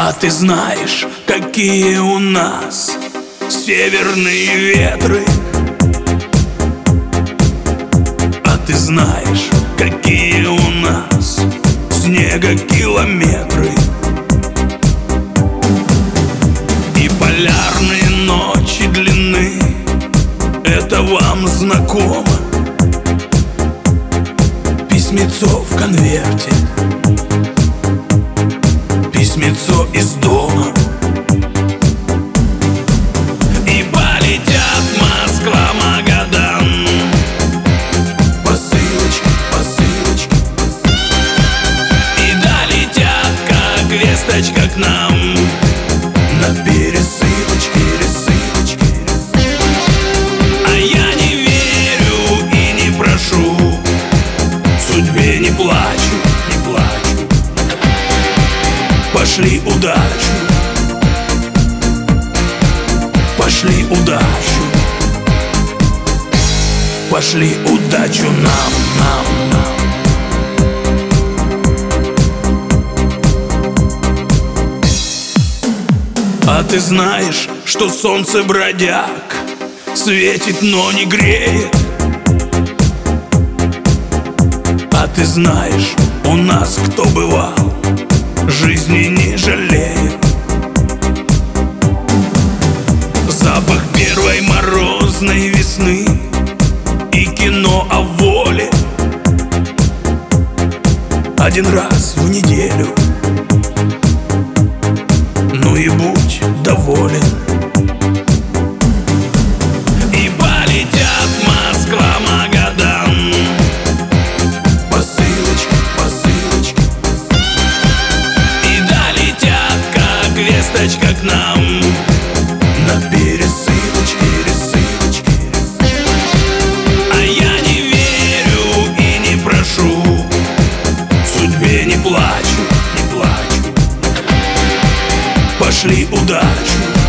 А ты знаешь, какие у нас северные ветры? А ты знаешь, какие у нас снегокилометры? И полярные ночи длинны, это вам знакомо? Письмецо в конверте, письмецо из дома. И полетят Москва, Магадан, посылочки, посылочки. И долетят, как весточка, к нам на пересылочке, пересылочке. А я не верю и не прошу, судьбе не плачу, не плачу. Пошли удачу, пошли удачу, пошли удачу нам, нам. А ты знаешь, что солнце бродяг светит, но не греет? А ты знаешь, у нас кто бывал, жизни не жалеет. Запах первой морозной весны и кино о воле. Один раз в неделю, ну и будь доволен. И полетят Москва, Магадан, посылочки, посылочки. И долетят, как весточка, к нам на пересылочке, пересылочке. А я не верю и не прошу, судьбе не плачу, не плачу. Пошли удачу,